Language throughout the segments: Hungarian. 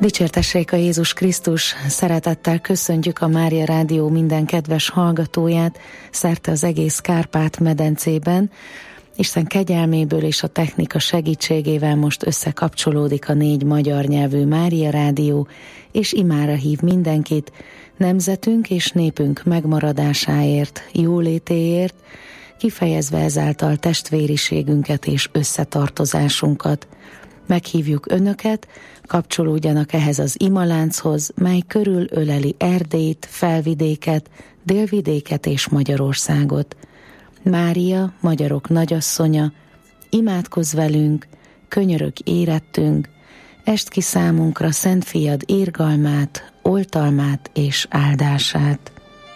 Dicsértessék a Jézus Krisztus, szeretettel köszöntjük a Mária Rádió minden kedves hallgatóját szerte az egész Kárpát-medencében. Isten kegyelméből és a technika segítségével most összekapcsolódik a 4 magyar nyelvű Mária Rádió, és imára hív mindenkit nemzetünk és népünk megmaradásáért, jólétéért, kifejezve ezáltal testvériségünket és összetartozásunkat. Meghívjuk önöket, kapcsolódjanak ehhez az imalánchoz, mely körül öleli Erdélyt, Felvidéket, Délvidéket és Magyarországot. Mária, magyarok nagyasszonya, imádkozz velünk, könyörög érettünk, est ki számunkra Szent Fiad irgalmát, oltalmát és áldását.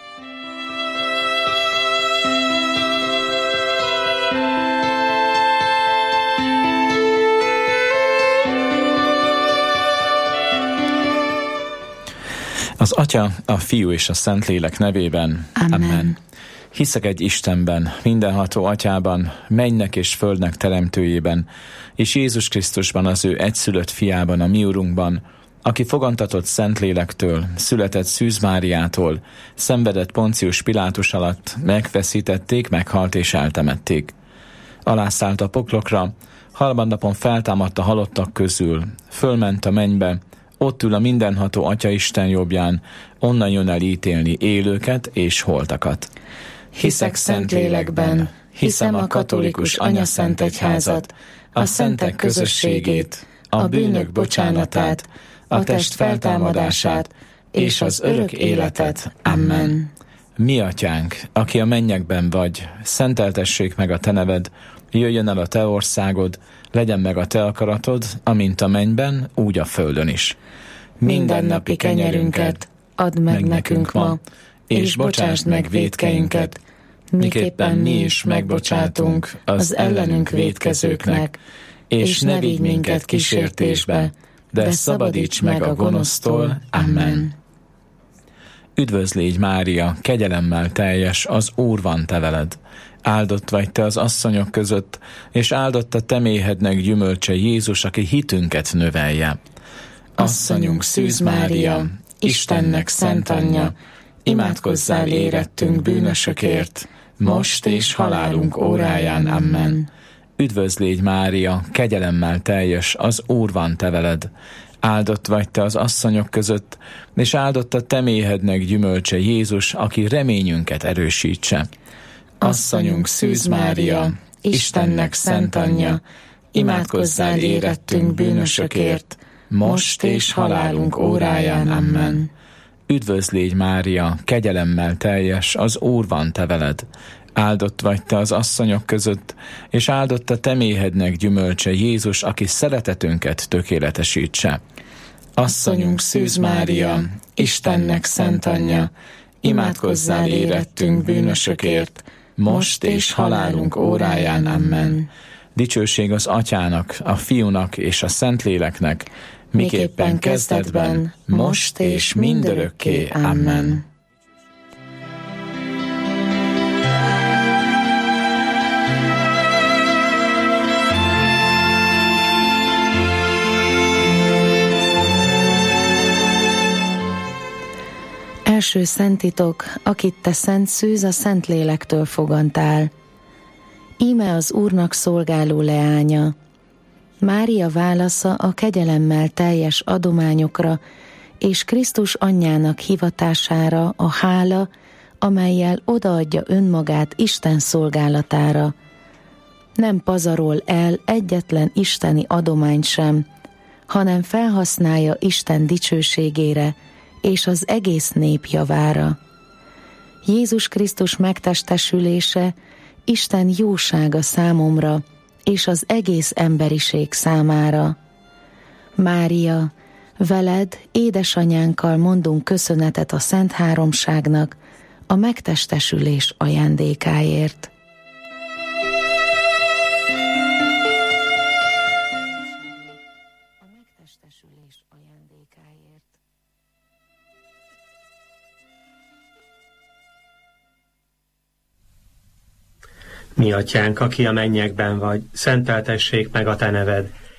Az Atya, a Fiú és a Szentlélek nevében. Amen. Hiszek egy Istenben, mindenható Atyában, mennynek és földnek teremtőjében, és Jézus Krisztusban, az ő egyszülött fiában, a mi Urunkban, aki fogantatott Szentlélektől, született Szűz Máriától, szenvedett Poncius Pilátus alatt, megfeszítették, meghalt és eltemették. Alászállt a poklokra, harmadnapon feltámadt a halottak közül, fölment a mennybe, ott ül a mindenható Atya Isten jobbján, onnan jön el ítélni élőket és holtakat. Hiszek Szentlélekben, hiszem a katolikus anyaszent egyházat, a szentek közösségét, a bűnök bocsánatát, a test feltámadását és az örök életet. Amen. Mi Atyánk, aki a mennyekben vagy, szenteltessék meg a te neved, jöjjön el a te országod, legyen meg a te akaratod, amint a mennyben, úgy a földön is. Mindennapi kenyerünket add meg nekünk ma, és bocsásd meg vétkeinket, miképpen mi is megbocsátunk az ellenünk vétkezőknek, és ne vigy minket kísértésbe, de szabadíts meg a gonosztól. Amen. Üdvözl légy, Mária, kegyelemmel teljes, az Úr van te veled. Áldott vagy te az asszonyok között, és áldott a te méhednek gyümölcse Jézus, aki hitünket növelje. Asszonyunk Szűz Mária, Istennek szent anyja, imádkozzál érettünk bűnösökért, most és halálunk óráján. Amen. Üdvözl légy, Mária, kegyelemmel teljes, az Úr van te veled. Áldott vagy te az asszonyok között, és áldott a te méhednek gyümölcse Jézus, aki reményünket erősítse. Asszonyunk Szűz Mária, Istennek szent anyja, imádkozzál érettünk bűnösökért, most és halálunk óráján. Amen. Üdvözl légy, Mária, kegyelemmel teljes, az Úr van te veled. Áldott vagy te az asszonyok között, és áldott a te méhednek gyümölcse Jézus, aki szeretetünket tökéletesítse. Asszonyunk Szűz Mária, Istennek szent anyja, imádkozzál érettünk bűnösökért, most és halálunk óráján. Amen. Dicsőség az Atyának, a Fiúnak és a Szentléleknek, miképpen kezdetben, most és mindörökké. Amen. Első szentitok, akit te Szent Szűz a Szentlélektől fogantál. Íme az Úrnak szolgáló leánya. Mária válasza a kegyelemmel teljes adományokra és Krisztus anyjának hivatására a hála, amellyel odaadja önmagát Isten szolgálatára. Nem pazarol el egyetlen isteni adományt sem, hanem felhasználja Isten dicsőségére és az egész nép javára. Jézus Krisztus megtestesülése Isten jósága számomra és az egész emberiség számára. Mária, veled, édesanyánkkal mondunk köszönetet a Szent Háromságnak, a megtestesülés ajándékáért. Mi Atyánk, aki a mennyekben vagy, szenteltessék meg a te neved.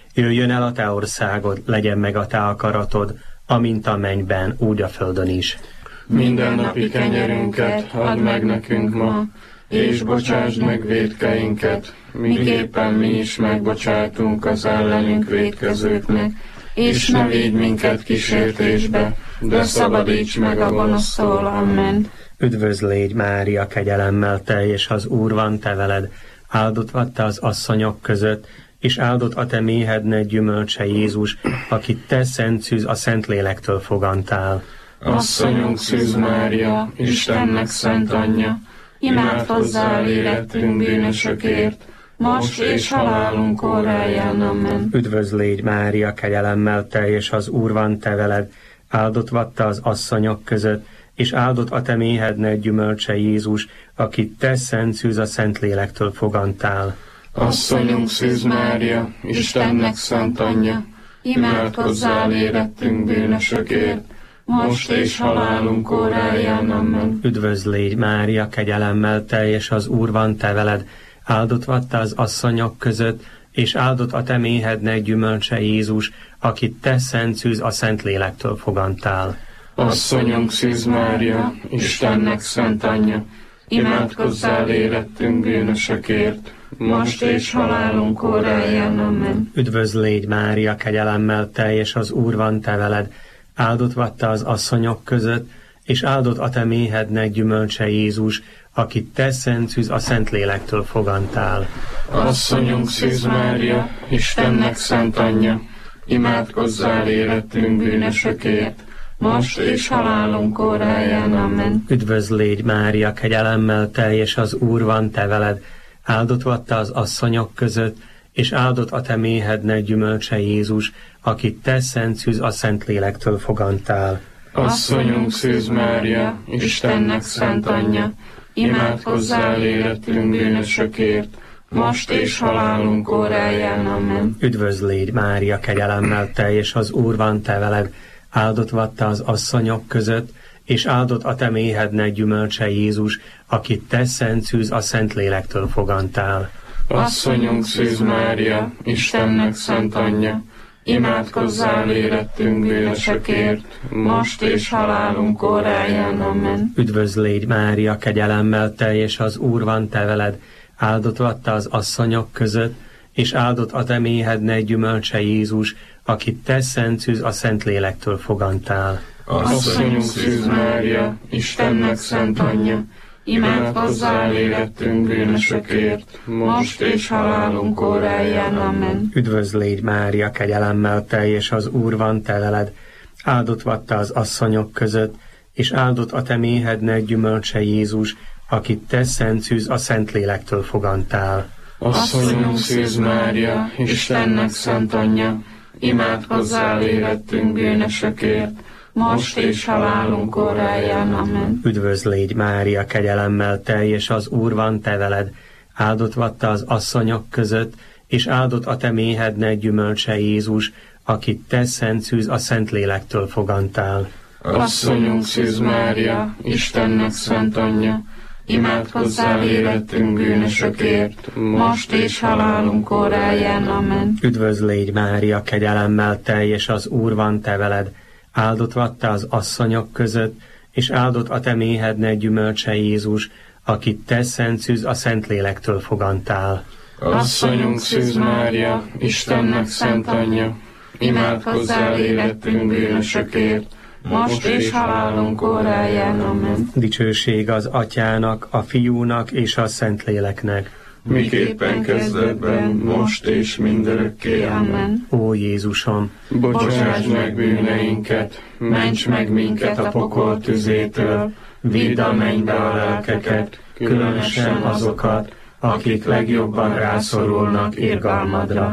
Jöjjön el a te országod, legyen meg a te akaratod, amint a mennyben, úgy a földön is. Mindennapi kenyerünket add meg nekünk ma, és bocsásd meg vétkeinket, miképpen mi is megbocsátunk az ellenünk vétkezőknek, és ne védj minket kísértésbe, de szabadíts meg a gonosztól. Amen. Üdvözl légy, Mária, kegyelemmel teljes, az Úr van te veled, áldott vagy te az asszonyok között, és áldott a te méhednek gyümölcse Jézus, akit te, Szent Szűz, a Szentlélektől fogantál. Asszonyunk Szűz Mária, Istennek szent anyja, imádkozzál érettünk bűnösökért, most és halálunk óráján. Amen. Üdvözl légy, Mária, kegyelemmel teljes, az Úr van te veled, áldott vagy te az asszonyok között, és áldott a te méhednek gyümölcse Jézus, akit te, Szent Szűz, a Szentlélektől fogantál. Asszonyunk Szűz Mária, Istennek szent anyja, imádkozzál érettünk bűnösökért, most és halálunk óráján. Amen. Üdvözl légy, Mária, kegyelemmel teljes, az Úr van te veled, áldott vagy te az asszonyok között, és áldott a te méhednek gyümölcse Jézus, akit te, Szent Szűz, a Szentlélektől fogantál. Asszonyunk Szűz Mária, Istennek szent anyja, imádkozzál érettünk bűnösökért, most és halálunk óráján. Amen. Üdvözl légy, Mária, kegyelemmel teljes, az Úr van te veled, áldott vagy te az asszonyok között, és áldott a te méhednek gyümölcse Jézus, akit te, Szent Szűz, a Szentlélektől fogantál. Asszonyunk Szűz Mária, Istennek szent anyja, imádkozzál érettünk bűnösökért, most és halálunk óráján. Amen. Üdvözl légy, Mária, kegyelemmel teljes, az Úr van te veled, áldott vagy te az asszonyok között, és áldott a te méhednek gyümölcse Jézus, akit te, Szent Szűz, a Szentlélektől fogantál. Asszonyunk Szűz Mária, Istennek szent anyja, imádkozzál érettünk bűnösökért, most és halálunk óráján. Amen. Üdvözl légy, Mária, kegyelemmel teljes, az Úr van te veled, áldott vagy te az asszonyok között, és áldott a te méhednek gyümölcse Jézus, akit te, Szent Szűz, a Szentlélektől fogantál. Asszonyunk Szűz Mária, Istennek szent anyja, imádkozzál érettünk bűnösökért, most és halálunk óráján. Amen. Üdvözl légy, Mária, kegyelemmel teljes, az Úr van te veled, áldott vagy te az asszonyok között, és áldott a te méhednek gyümölcse Jézus, akit te, Szent Szűz, a Szentlélektől fogantál. Asszonyunk Szűz Mária, Istennek szent anyja, imádkozzál érettünk bűnösökért, most és halálunk óráján. Amen. Üdvözl légy, Mária, kegyelemmel teljes, az Úr van te veled, áldott vagy te az asszonyok között, és áldott a te méhednek gyümölcse Jézus, akit te, Szent Szűz, a Szentlélektől fogantál. Asszonyunk Szűz Mária, Istennek szent anyja, imádkozzál érettünk bűnösökért, most és halálunk óráján. Amen. Üdvözl légy, Mária, kegyelemmel teljes, az Úr van te veled, áldott vagy te az asszonyok között, és áldott a te méhednek gyümölcse Jézus, akit te, Szent Szűz, a Szentlélektől fogantál. Asszonyunk Szűz Mária, Istennek szent anyja, imádkozzál érettünk bűnösökért, most és halálunk óráján. Amen. Üdvözl légy, Mária, kegyelemmel teljes, az Úr van te veled, áldott vagy te az asszonyok között, és áldott a te méhednek gyümölcse Jézus, akit te, Szent Szűz, a Szentlélektől fogantál. Asszonyunk Szűz Mária, Istennek szent anyja, imádkozzál érettünk bűnösökért, most és halálunk óráján. Amen. Dicsőség az Atyának, a Fiúnak és a Szentléleknek, miképpen kezdetben, most és mindörökké. Amen. Ó Jézusom, bocsásd meg bűneinket, ments meg minket a pokol tüzétől, vidd a mennybe a lelkeket, különösen azokat, akik legjobban rászorulnak irgalmadra.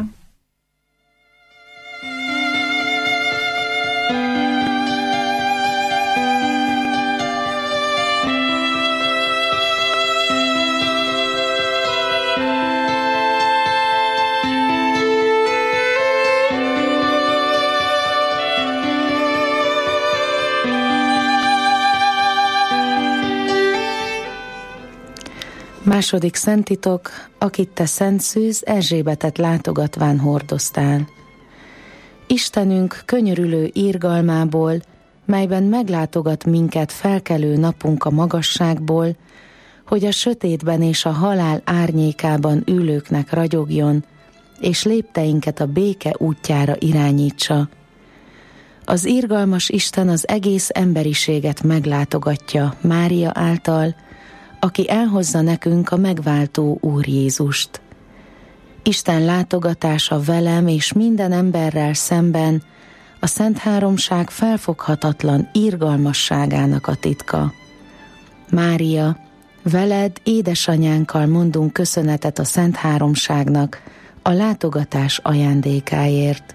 Második szentitok, akit te, Szent Szűz, Erzsébetet látogatván hordoztál. Istenünk könyörülő irgalmából, melyben meglátogat minket felkelő napunk a magasságból, hogy a sötétben és a halál árnyékában ülőknek ragyogjon, és lépteinket a béke útjára irányítsa. Az irgalmas Isten az egész emberiséget meglátogatja Mária által, aki elhozza nekünk a megváltó Úr Jézust. Isten látogatása velem és minden emberrel szemben a Szent Háromság felfoghatatlan irgalmasságának a titka. Mária, veled, édesanyánkkal mondunk köszönetet a Szent Háromságnak a látogatás ajándékáért.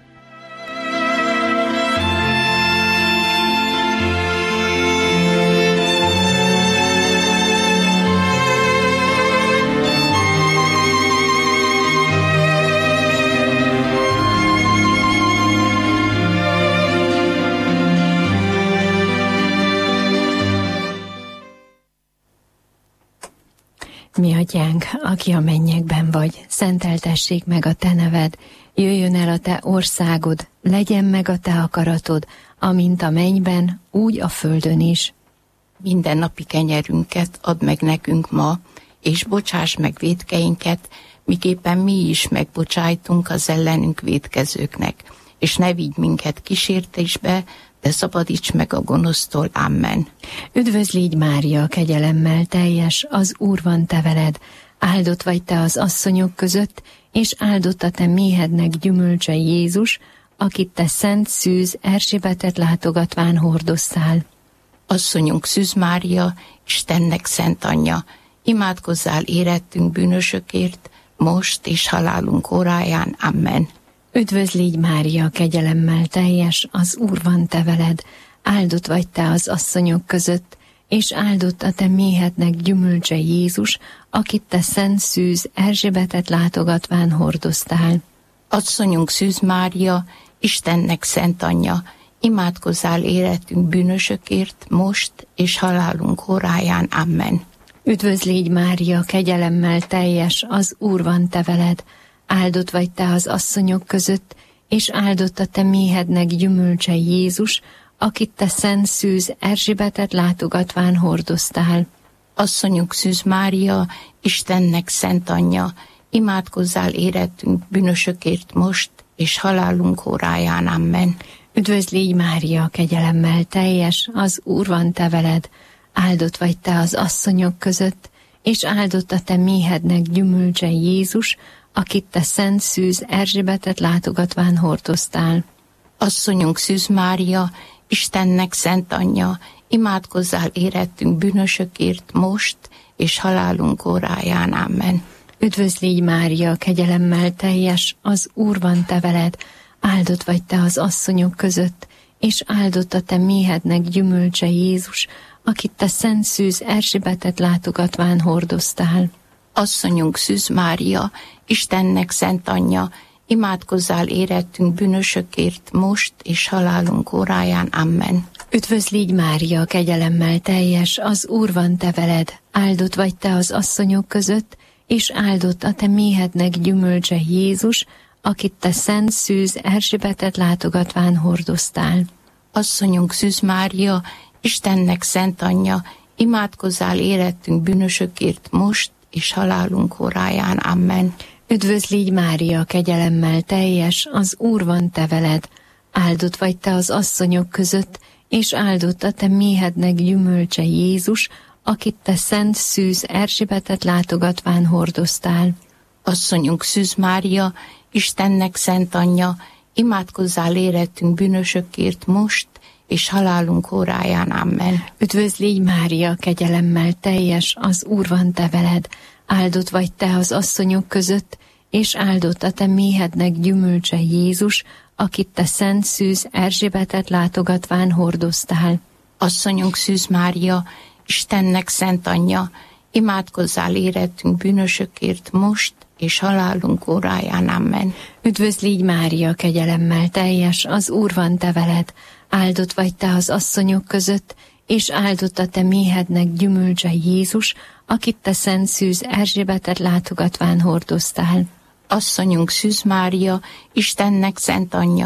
Mi atyánk, aki a mennyekben vagy, szenteltessék meg a te neved, jöjjön el a te országod, legyen meg a te akaratod, amint a mennyben, úgy a földön is. Minden napi kenyerünket add meg nekünk ma, és bocsáss meg vétkeinket, miképpen mi is megbocsájtunk az ellenünk vétkezőknek, és ne vigy minket kísértésbe, de szabadíts meg a gonosztól. Amen. Üdvözlégy Mária, kegyelemmel teljes, az Úr van te veled, áldott vagy te az asszonyok között, és áldott a te méhednek gyümölcse Jézus, akit te szent szűz Erzsébetet látogatván hordoztál. Asszonyunk Szűz Mária, Istennek szent anyja, imádkozzál érettünk bűnösökért, most és halálunk óráján. Amen. Üdvözlégy Mária, kegyelemmel teljes, az Úr van te veled, áldott vagy te az asszonyok között, és áldott a te méhednek gyümölcse Jézus, akit te szent szűz Erzsébetet látogatván hordoztál. Asszonyunk Szűz Mária, Istennek szent anyja, imádkozzál érettünk bűnösökért, most és halálunk óráján. Amen. Üdvözlégy Mária, kegyelemmel teljes, az Úr van te veled, áldott vagy te az asszonyok között, és áldott a te méhednek gyümölcse Jézus, akit te szent szűz Erzsébetet látogatván hordoztál. Asszonyunk Szűz Mária, Istennek szent anyja, imádkozzál érettünk bűnösökért most, és halálunk óráján. Amen. Üdvözlégy Mária, kegyelemmel teljes, az Úr van te veled, áldott vagy te az asszonyok között, és áldott a te méhednek gyümölcse Jézus, akit te szent szűz Erzsébetet látogatván hordoztál. Asszonyunk Szűz Mária, Istennek szent anyja, imádkozzál érettünk bűnösökért most, és halálunk óráján. Amen. Üdvözlégy Mária, kegyelemmel teljes, az Úr van te veled, áldott vagy te az asszonyok között, és áldott a te méhednek gyümölcse Jézus, akit te szent szűz Erzsébetet látogatván hordoztál. Asszonyunk Szűz Mária, Istennek szent anyja, imádkozzál érettünk bűnösökért most és halálunk óráján. Amen. Üdvözlégy Mária, kegyelemmel teljes, az Úr van te veled, áldott vagy te az asszonyok között, és áldott a te méhednek gyümölcse Jézus, akit te szent szűz Erzsébetet látogatván hordoztál. Asszonyunk Szűz Mária, Istennek szent anyja, imádkozzál érettünk bűnösökért most és halálunk óráján. Amen. Üdvözlégy Mária, kegyelemmel teljes, az Úr van te veled, áldott vagy te az asszonyok között, és áldott a te méhednek gyümölcse Jézus, akit te szent szűz Erzsébetet látogatván hordoztál. Asszonyunk Szűz Mária, Istennek szent anyja, imádkozzál érettünk bűnösökért most és halálunk óráján. Amen. Üdvözlégy Mária, kegyelemmel teljes, az Úr van te veled, áldott vagy te az asszonyok között, és áldott a te méhednek gyümölcse Jézus, akit te szent szűz Erzsébetet látogatván hordoztál. Asszonyunk Szűz Mária, Istennek szent anyja, imádkozzál érettünk bűnösökért most és halálunk óráján. Amen. Üdvözlégy Mária, kegyelemmel teljes, az Úr van te veled, áldott vagy te az asszonyok között, és áldott a te méhednek gyümölcse Jézus, akit te szent szűz Erzsébetet látogatván hordoztál. Asszonyunk Szűz Mária, Istennek szent anyja,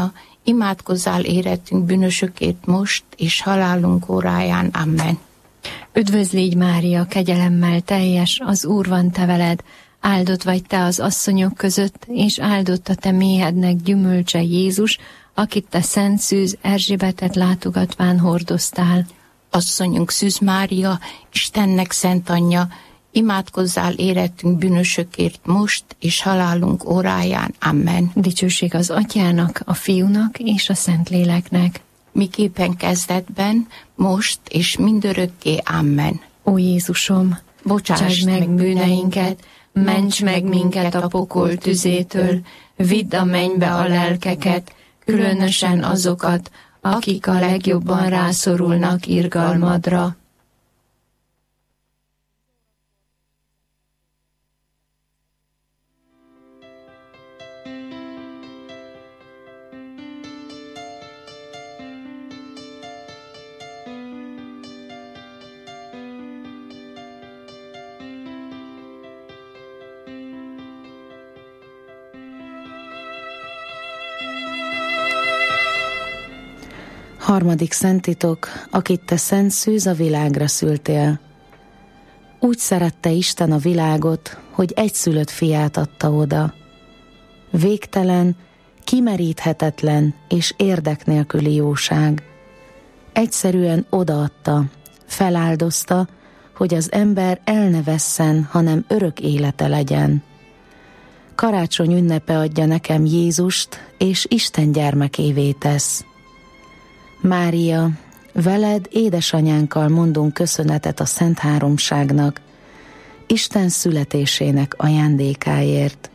imádkozzál érettünk bűnösökért most, és halálunk óráján. Amen. Üdvözl légy Mária, kegyelemmel teljes, az Úr van te veled, áldott vagy te az asszonyok között, és áldott a te méhednek gyümölcse Jézus, akit te Szent Szűz Erzsébetet látogatván hordoztál. Asszonyunk Szűz Mária, Istennek szent anyja, imádkozzál érettünk bűnösökért most, és halálunk óráján. Amen. Dicsőség az Atyának, a Fiúnak és a Szentléleknek. Miképpen kezdetben, most és mindörökké. Amen. Ó Jézusom, bocsáss meg bűneinket, ments meg minket a pokol tüzétől, vidd a mennybe a lelkeket, különösen azokat, akik a legjobban rászorulnak irgalmadra. Harmadik szentitok, akit te Szent Szűz a világra szültél. Úgy szerette Isten a világot, hogy egyszülött fiát adta oda. Végtelen, kimeríthetetlen és érdek nélküli jóság. Egyszerűen odaadta, feláldozta, hogy az ember el ne vesszen, hanem örök élete legyen. Karácsony ünnepe adja nekem Jézust, és Isten gyermekévé tesz. Mária, veled édesanyánkkal mondunk köszönetet a Szent Háromságnak, Isten születésének ajándékáért.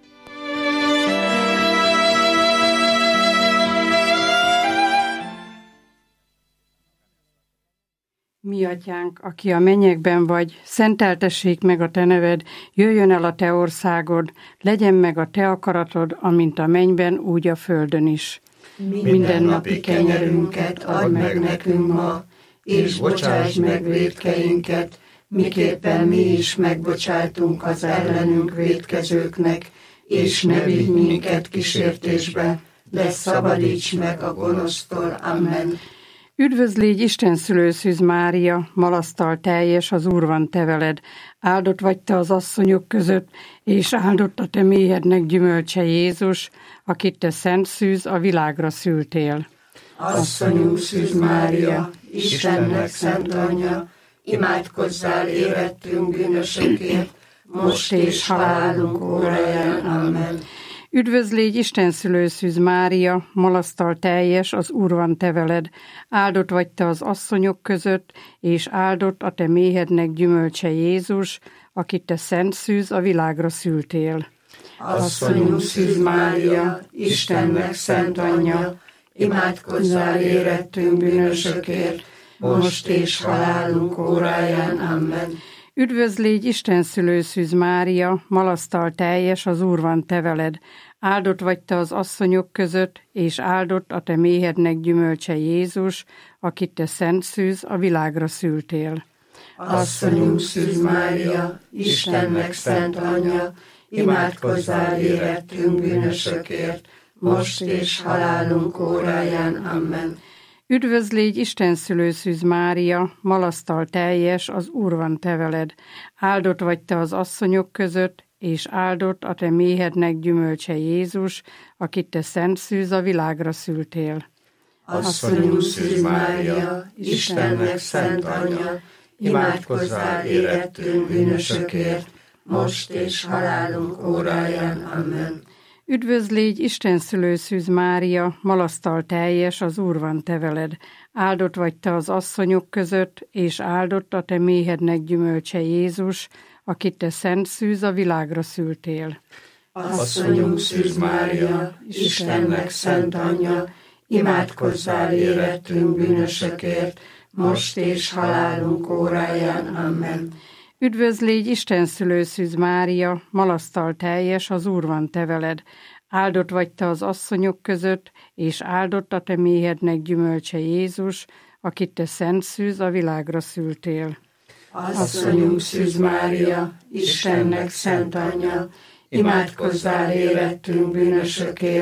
Mi atyánk, aki a mennyekben vagy, szenteltessék meg a te neved, jöjjön el a te országod, legyen meg a te akaratod, amint a mennyben, úgy a földön is. Mindennapi kenyerünket add meg nekünk ma, és bocsáss meg vétkeinket, miképpen mi is megbocsátunk az ellenünk vétkezőknek, és ne vigy minket kísértésbe, de szabadíts meg a gonosztól. Amen. Üdvözl légy Isten szülőszűz Mária, malasztal teljes, az Úr van te veled, áldott vagy te az asszonyok között, és áldott a te méhednek gyümölcse Jézus, akit te Szent Szűz a világra szültél. Asszonyunk Szűz Mária, Istennek szent anyja, imádkozzál érettünk bűnösökért, most és halálunk óráján. Amen. Üdvözl légy Isten szülőszűz Mária, malasztal teljes, az Úr van te veled, áldott vagy te az asszonyok között, és áldott a te méhednek gyümölcse Jézus, akit te Szent Szűz a világra szültél. Asszonyunk Szűz Mária, Istennek szent anyja, imádkozzál érettünk bűnösökért, most és halálunk óráján. Amen. Üdvözl légy Isten szülőszűz Mária, malasztal teljes, az Úr van te veled, áldott vagy te az asszonyok között, és áldott a te méhednek gyümölcse Jézus, akit te Szent Szűz a világra szültél. Asszonyunk Szűz Mária, Istennek szent anyja, imádkozzál érettünk bűnösökért, most és halálunk óráján. Amen. Üdvözl légy Isten szülőszűz Mária, malasztal teljes, az Úr van te veled, áldott vagy te az asszonyok között, és áldott a te méhednek gyümölcse Jézus, akit te Szent Szűz a világra szültél. Asszonyunk Szűz Mária, Istennek szent anyja, imádkozzál érettünk bűnösökért, most és halálunk óráján. Amen. Üdvözl légy Isten szülőszűz Mária, malasztal teljes, az Úr van te veled, áldott vagy te az asszonyok között, és áldott a te méhednek gyümölcse Jézus, akit te Szent Szűz a világra szültél. Asszonyunk Szűz Mária, Istennek szent anyja, imádkozzál érettünk bűnösökért, most és halálunk óráján. Amen. Üdvözl légy Isten szülőszűz Mária, malasztal teljes, az Úr van te veled, áldott vagy te az asszonyok között, és áldott a te méhednek gyümölcse Jézus, akit te Szent Szűz a világra szültél. Asszonyunk Szűz Mária, Istennek szent anyja, imádkozzál érettünk bűnösökért,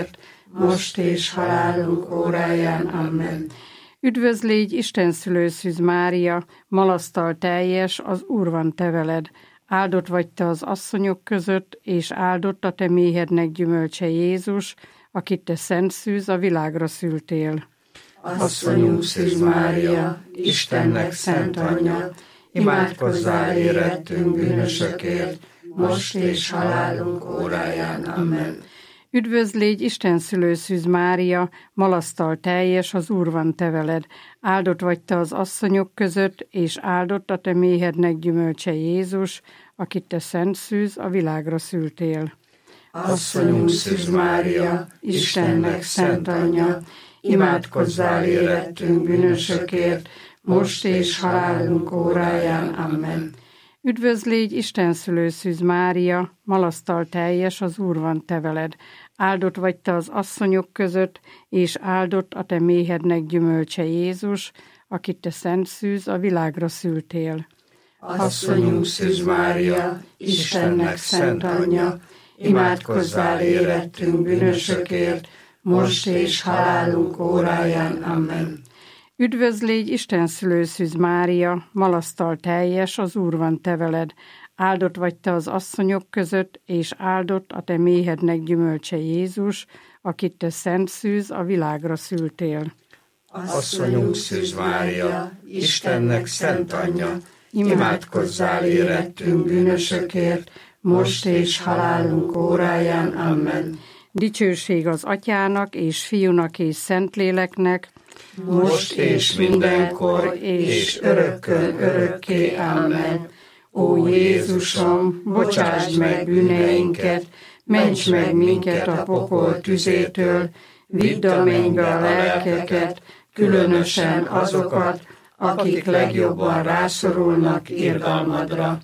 most és halálunk óráján. Amen. Üdvözl légy, Isten szülőszűz Mária, malasztal teljes, az Úr van te veled. Áldott vagy te az asszonyok között, és áldott a te méhednek gyümölcse Jézus, akit te szent szűz, a világra szültél. Asszonyunk Szűz Mária, Istennek szent anyja, imádkozzál érettünk bűnösökért, most és halálunk óráján. Amen. Üdvözl légy, Isten szülőszűz Mária, malasztal teljes, az Úr van te veled. Áldott vagy te az asszonyok között, és áldott a te méhednek gyümölcse Jézus, akit te szent szűz, a világra szültél. Asszonyunk Szűz Mária, Istennek szent anyja, imádkozzál érettünk bűnösökért, most és halálunk óráján. Amen. Üdvözl légy, Isten szülőszűz Mária, malasztal teljes, az Úr van te veled. Áldott vagy te az asszonyok között, és áldott a te méhednek gyümölcse Jézus, akit te szent szűz, a világra szültél. Asszonyunk Szűz Mária, Istennek szent anyja, imádkozzál érettünk bűnösökért, most és halálunk óráján. Amen. Üdvözl légy, Isten szülőszűz Mária, malasztal teljes, az Úr van te veled. Áldott vagy te az asszonyok között, és áldott a te méhednek gyümölcse Jézus, akit te szent szűz, a világra szültél. Asszonyunk Szűz Mária, Istennek szent anyja, imádkozzál érettünk bűnösökért, most és halálunk óráján. Amen. Dicsőség az Atyának, és Fiúnak, és Szentléleknek, most és mindenkor, és örökkön örökké. Amen. Ó Jézusom, bocsásd meg bűneinket, ments meg minket a pokol tüzétől, vidd a mennybe a lelkeket, különösen azokat, akik legjobban rászorulnak irgalmadra.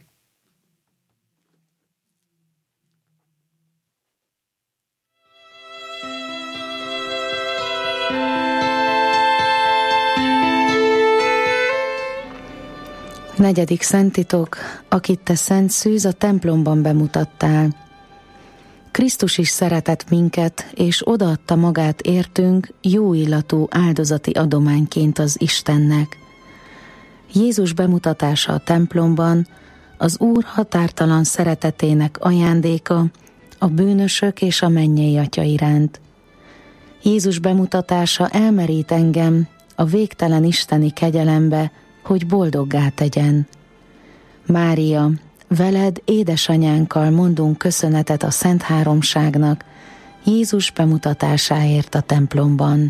Negyedik szenttitok, akit te szent szűz, a templomban bemutattál. Krisztus is szeretett minket, és odaadta magát értünk jó illatú áldozati adományként az Istennek. Jézus bemutatása a templomban az Úr határtalan szeretetének ajándéka a bűnösök és a mennyei Atya iránt. Jézus bemutatása elmerít engem a végtelen isteni kegyelembe, hogy boldoggá tegyen. Mária, veled, édesanyánkkal mondunk köszönetet a Szent Háromságnak, Jézus bemutatásáért a templomban.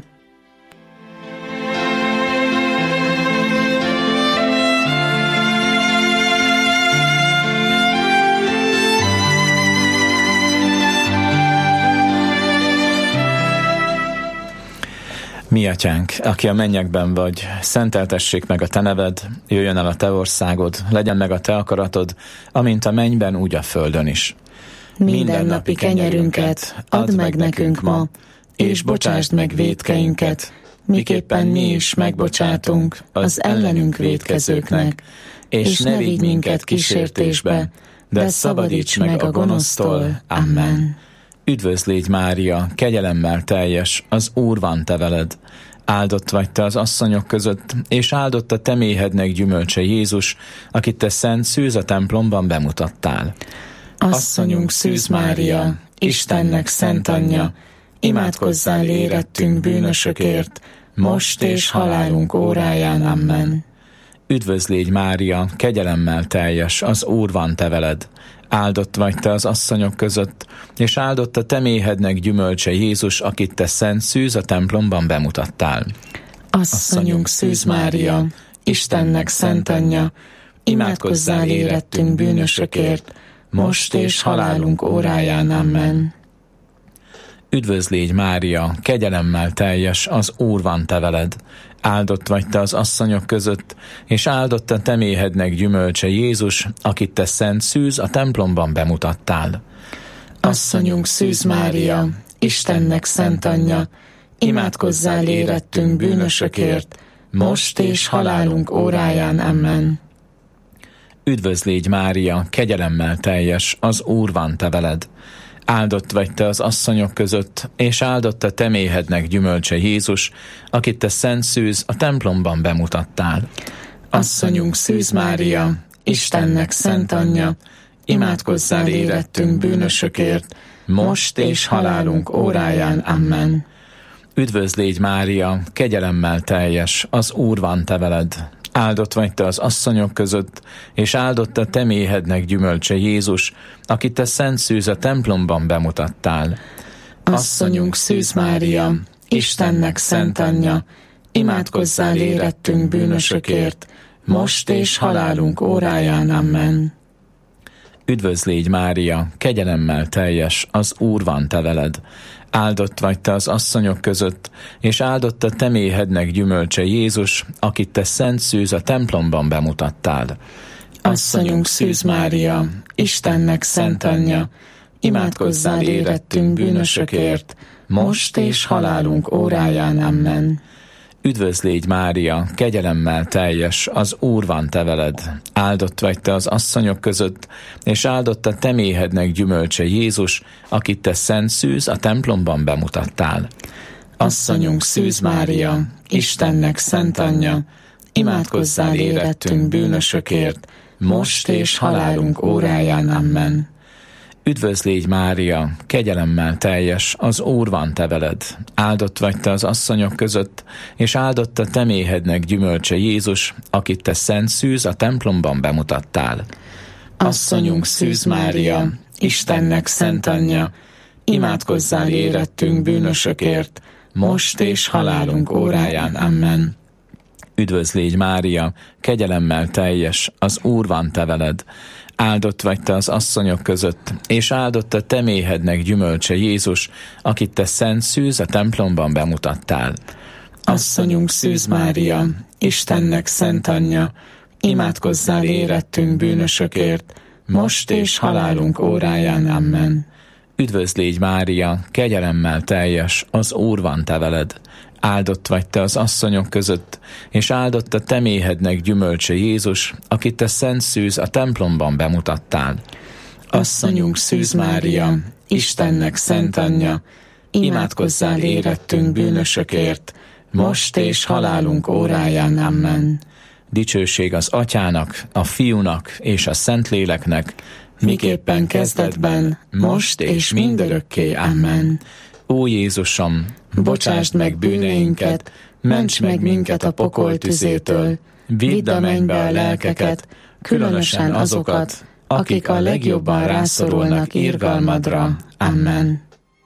Mi atyánk, aki a mennyekben vagy, szenteltessék meg a te neved, jöjjön el a te országod, legyen meg a te akaratod, amint a mennyben, úgy a földön is. Mindennapi kenyerünket add meg nekünk ma, és bocsásd meg vétkeinket, miképpen mi is megbocsátunk az ellenünk vétkezőknek, és ne vigy minket kísértésbe, de szabadíts meg a gonosztól. Amen. Üdvözl légy Mária, kegyelemmel teljes, az Úr van te veled. Áldott vagy te az asszonyok között, és áldott a te méhednek gyümölcse Jézus, akit te szent szűz a templomban bemutattál. Asszonyunk Szűz Mária, Istennek szent anyja, imádkozzál érettünk bűnösökért, most és halálunk óráján. Amen. Üdvözl légy Mária, kegyelemmel teljes, az Úr van te veled. Áldott vagy te az asszonyok között, és áldott a te méhednek gyümölcse Jézus, akit te szent szűz a templomban bemutattál. Asszonyunk Szűz Mária, Istennek szent anyja, imádkozzál érettünk bűnösökért, most és halálunk óráján. Amen. Üdvözl légy Mária, kegyelemmel teljes, az Úr van te veled. Áldott vagy te az asszonyok között, és áldott a te méhednek gyümölcse Jézus, akit te szent szűz a templomban bemutattál. Asszonyunk Szűz Mária, Istennek szent anyja, imádkozzál érettünk bűnösökért, most és halálunk óráján. Amen. Üdvözl légy Mária, kegyelemmel teljes, az Úr van te veled. Áldott vagy te az asszonyok között, és áldott a te méhednek gyümölcse Jézus, akit te szent szűz a templomban bemutattál. Asszonyunk Szűz Mária, Istennek szent anyja, imádkozzál érettünk bűnösökért, most és halálunk óráján. Amen. Üdvözl légy Mária, kegyelemmel teljes, az Úr van te veled. Áldott vagy te az asszonyok között, és áldott a te méhednek gyümölcse Jézus, akit te szent szűz a templomban bemutattál. Asszonyunk Szűz Mária, Istennek szent anyja, imádkozzál érettünk bűnösökért, most és halálunk óráján. Amen. Üdvözl légy Mária, kegyelemmel teljes, az Úr van te veled. Áldott vagy te az asszonyok között, és áldott a te méhednek gyümölcse Jézus, akit te szent szűz a templomban bemutattál. Asszonyunk Szűz Mária, Istennek szent anyja, imádkozzál érettünk bűnösökért, most és halálunk óráján. Amen. Üdvözl légy Mária, kegyelemmel teljes, az Úr van te veled. Áldott vagy te az asszonyok között, és áldott a te méhednek gyümölcse Jézus, akit te szent szűz a templomban bemutattál. Asszonyunk Szűz Mária, Istennek szent anyja, imádkozzál érettünk bűnösökért, most és halálunk óráján. Amen. Üdvözl légy Mária, kegyelemmel teljes, az Úr van te veled. Áldott vagy te az asszonyok között, és áldott a te méhednek gyümölcse Jézus, akit te szent szűz a templomban bemutattál. Asszonyunk Szűz Mária, Istennek szent anyja, imádkozzál érettünk bűnösökért, most és halálunk óráján. Amen. Üdvözl légy Mária, kegyelemmel teljes, az Úr van te veled. Áldott vagy te az asszonyok között, és áldott a te méhednek gyümölcse Jézus, akit te szent szűz a templomban bemutattál. Asszonyunk Szűz Mária, Istennek szent anyja, imádkozzál érettünk bűnösökért, most és halálunk óráján. Amen. Üdvözl légy Mária, kegyelemmel teljes, az Úr van te veled. Áldott vagy te az asszonyok között, és áldott a te méhednek gyümölcse Jézus, akit te szent szűz a templomban bemutattál. Asszonyunk Szűz Mária, Istennek szent anyja, imádkozzál érettünk bűnösökért, most és halálunk óráján. Amen. Dicsőség az Atyának, a Fiúnak és a Szentléleknek, miképpen kezdetben, most és mindörökké. Amen. Ó Jézusom, bocsásd meg bűneinket, ments meg minket a pokol tüzétől, vidd a mennybe a lelkeket, különösen azokat, akik a legjobban rászorulnak irgalmadra. Amen.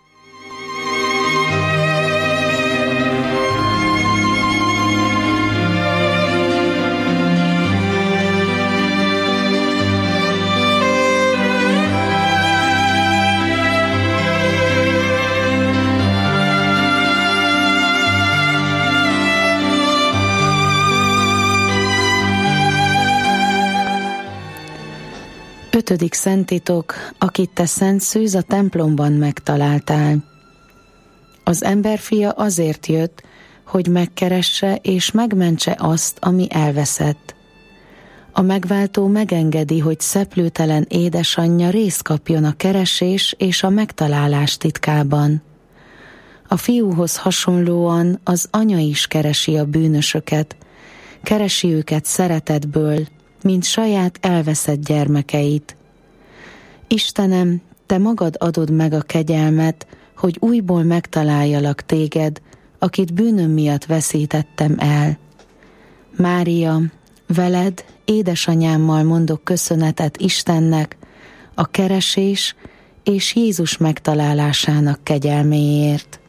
Ötödik szenttitok, akit te szent szűz a templomban megtaláltál. Az emberfia azért jött, hogy megkeresse és megmentse azt, ami elveszett. A megváltó megengedi, hogy szeplőtelen édesanyja részt kapjon a keresés és a megtalálás titkában. A fiúhoz hasonlóan az anya is keresi a bűnösöket, keresi őket szeretetből, mint saját elveszett gyermekeit. Istenem, te magad adod meg a kegyelmet, hogy újból megtaláljalak téged, akit bűnöm miatt veszítettem el. Mária, veled, édesanyámmal mondok köszönetet Istennek, a keresés és Jézus megtalálásának kegyelméért.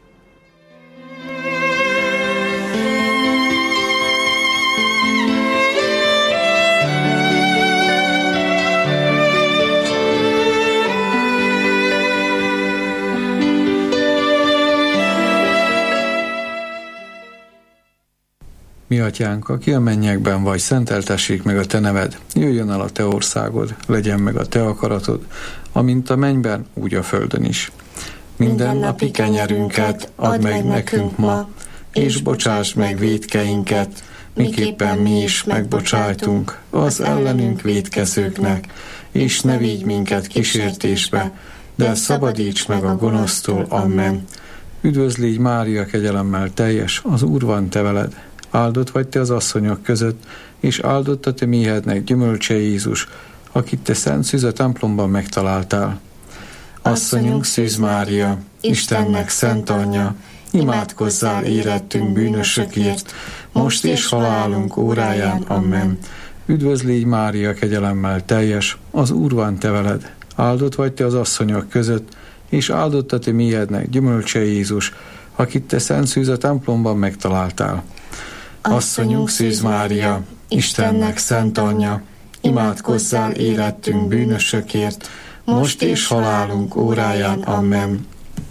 Mi atyánk, aki a mennyekben vagy, szenteltessék meg a te neved, jöjjön el a te országod, legyen meg a te akaratod, amint a mennyben, úgy a földön is. Minden napi kenyerünket add meg nekünk ma, és bocsáss meg vétkeinket, miképpen mi is megbocsájtunk az ellenünk vétkezőknek, és ne vigy minket kísértésbe, de szabadíts meg a gonosztól. Amen. Üdvözl légy Mária, kegyelemmel teljes, az Úr van te veled. Áldott vagy te az asszonyok között, és áldott a te méhednek gyümölcse Jézus, akit te szent szűz a templomban megtaláltál. Asszonyunk Szűz Mária, Istennek szent anyja, imádkozzál érettünk bűnösökért, most és halálunk óráján. Amen. Üdvözl légy Mária, kegyelemmel teljes, az Úr van te veled. Áldott vagy te az asszonyok között, és áldott a te méhednek gyümölcse Jézus, akit te szent szűz a templomban megtaláltál. Asszonyunk Szűz Mária, Istennek szent anyja, imádkozzál érettünk bűnösökért, most és halálunk óráján. Amen.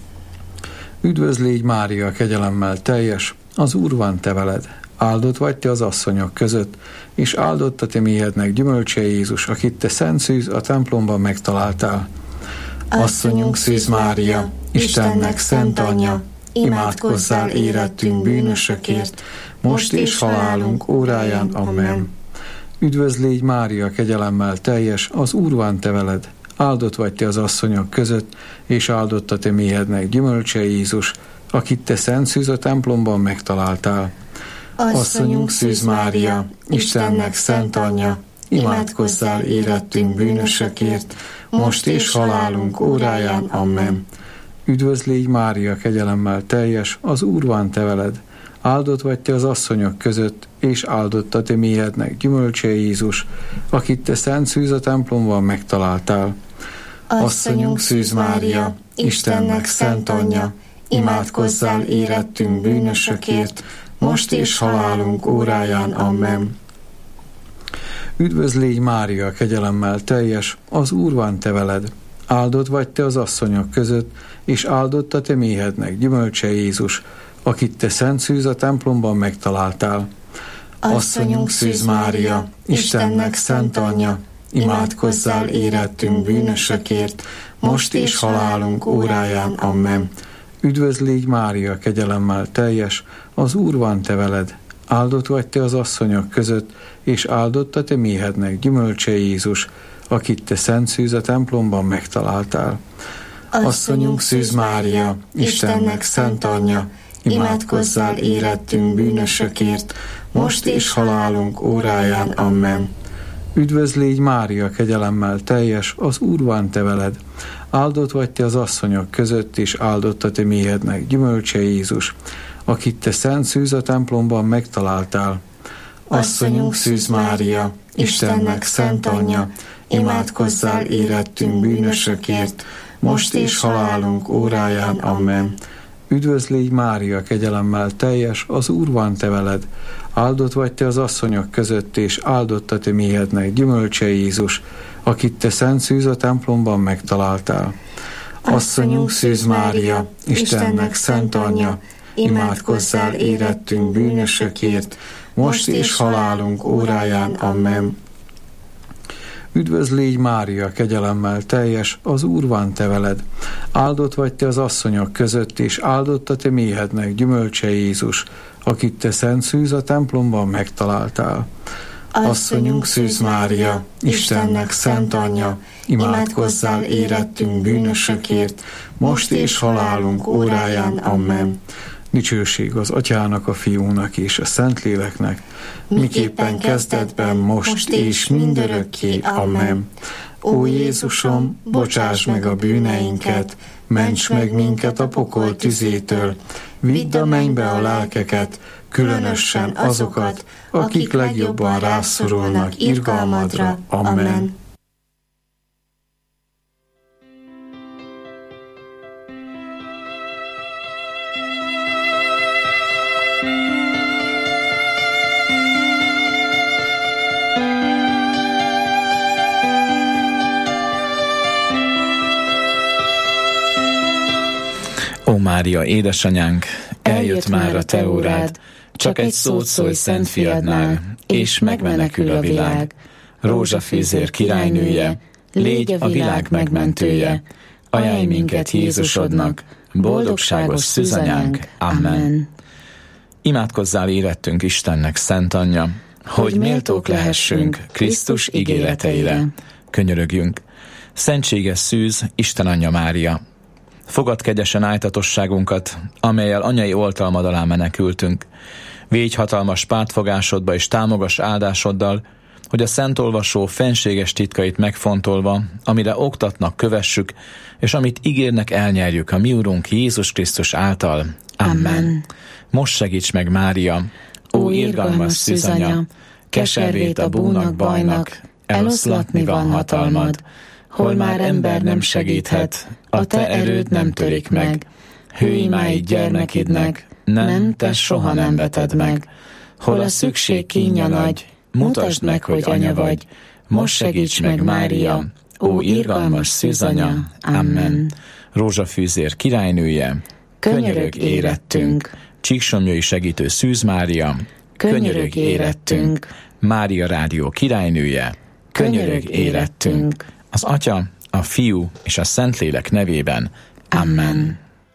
Üdvözl légy Mária, kegyelemmel teljes, az Úr van te veled. Áldott vagy te az asszonyok között, és áldott a te méhednek gyümölcse Jézus, akit te szent szűz a templomban megtaláltál. Asszonyunk Szűz Mária, Istennek szent anyja, imádkozzál érettünk bűnösökért, most és halálunk óráján. Amen. Üdvözl légy Mária, kegyelemmel teljes, az Úr van te veled. Áldott vagy te az asszonyok között, és áldott a te méhednek gyümölcse Jézus, akit te szent szűz a templomban megtaláltál. Asszonyunk Szűz Mária, Istennek szent anyja, imádkozzál érettünk bűnösökért, most és halálunk óráján. Amen. Üdvözl légy Mária, kegyelemmel teljes, az Úr van te veled. Áldott vagy te az asszonyok között, és áldott a te méhednek gyümölcse Jézus, akit te szent szűz a templomban megtaláltál. Asszonyunk Szűz Mária, Istennek szent anyja, imádkozzál érettünk bűnösökért, most és halálunk óráján. Amen. Üdvözl légy Mária, kegyelemmel teljes, az Úr van te veled. Áldott vagy te az asszonyok között, és áldott a te méhednek gyümölcse Jézus, akit te szent szűz a templomban megtaláltál. Asszonyunk Szűz Mária, Istennek szent anyja, imádkozzál érettünk bűnösökért, most és halálunk óráján. Amen. Üdvözl légy Mária, kegyelemmel teljes, az Úr van te veled. Áldott vagy te az asszonyok között, és áldott a te méhednek gyümölcse Jézus, akit te szent szűz a templomban megtaláltál. Asszonyunk Szűz Mária, Istennek szent anyja, imádkozzál érettünk bűnösökért, most és halálunk óráján. Amen. Üdvözl légy Mária, kegyelemmel teljes, az Úr van te veled. Áldott vagy te az asszonyok között, és áldott a te méhednek gyümölcse Jézus, akit te szent szűz a templomban megtaláltál. Asszonyunk Szűz Mária, Istennek szent anyja, imádkozzál érettünk bűnösökért, most és halálunk óráján. Amen. Üdvözl légy Mária, kegyelemmel teljes, az Úr van te veled. Áldott vagy te az asszonyok között, és áldott a te méhednek gyümölcse Jézus, akit te szent szűz a templomban megtaláltál. Asszonyunk Szűz Mária, Istennek szent anyja, imádkozzál érettünk bűnösökért, most és halálunk óráján. Amen. Üdvözl légy Mária, kegyelemmel teljes, az Úr van te veled. Áldott vagy te az asszonyok között, és áldott a te méhednek gyümölcse Jézus, akit te szent szűz a templomban megtaláltál. Asszonyunk Szűz Mária, Istennek szent anyja, imádkozzál érettünk bűnösökért, most és halálunk óráján. Amen. Dicsőség az Atyának, a Fiúnak és a Szentléleknek, miképpen kezdetben, most és mindörökké. Amen. Ó Jézusom, bocsáss meg a bűneinket, ments meg minket a pokol tüzétől, vidd a mennybe a lelkeket, különösen azokat, akik legjobban rászorulnak irgalmadra. Amen. Ó Mária, édesanyánk, eljött már a te órád, csak egy szót szólj szent fiadnál, és megmenekül a világ. Rózsafézér királynője, légy a világ megmentője, ajánlj minket Jézusodnak, boldogságos szűzanyánk. Amen. Imádkozzál érettünk Istennek, szent anyja, hogy méltók lehessünk Krisztus ígéreteire. Könyörögjünk. Szentséges szűz, Isten Anyja Mária! Fogad kegyesen ájtatosságunkat, amellyel anyai oltalmad alá menekültünk. Védj hatalmas pártfogásodba és támogass áldásoddal, hogy a szentolvasó fenséges titkait megfontolva, amire oktatnak, kövessük, és amit ígérnek, elnyerjük a mi Urunk Jézus Krisztus által. Amen. Most segíts meg, Mária! Ó, irgalmas szűzanya! Keservét a búnak, bajnak, eloszlatni van hatalmad. Hol már ember nem segíthet, a te erőd nem törik meg. Hőimáid gyermekidnek, nem, te soha nem veted meg. Hol a szükség kínja nagy, mutasd meg, hogy anya vagy. Most segíts meg, Mária! Ó, irgalmas szűzanya! Amen. Rózsafűzér királynője, könyörög érettünk. Csíksomlyai segítő Szűz Mária, könyörög érettünk. Mária Rádió királynője, könyörög érettünk. Az Atya, a Fiú és a Szentlélek nevében. Amen.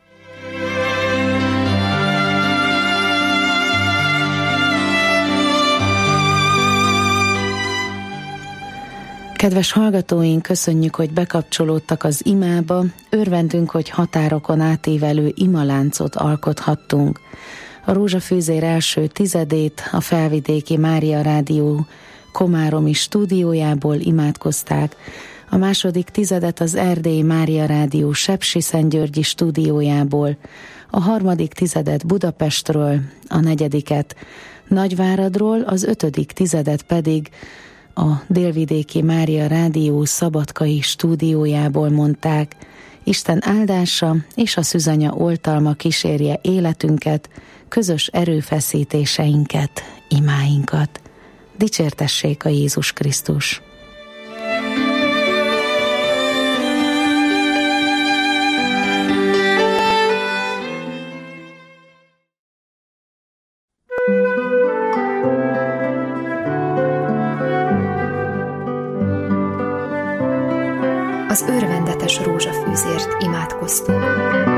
Kedves hallgatóink, köszönjük, hogy bekapcsolódtak az imába, örvendünk, hogy határokon átívelő imaláncot alkothattunk. A Rózsafűzér első tizedét a Felvidéki Mária Rádió komáromi stúdiójából imádkozták, a második tizedet az Erdélyi Mária Rádió Sepsiszentgyörgyi stúdiójából, a harmadik tizedet Budapestről, a negyediket Nagyváradról, az ötödik tizedet pedig a Délvidéki Mária Rádió szabadkai stúdiójából mondták. Isten áldása és a szűzanya oltalma kísérje életünket, közös erőfeszítéseinket, imáinkat. Dicsértessék a Jézus Krisztus! Az örvendetes rózsafűzért imádkoztunk.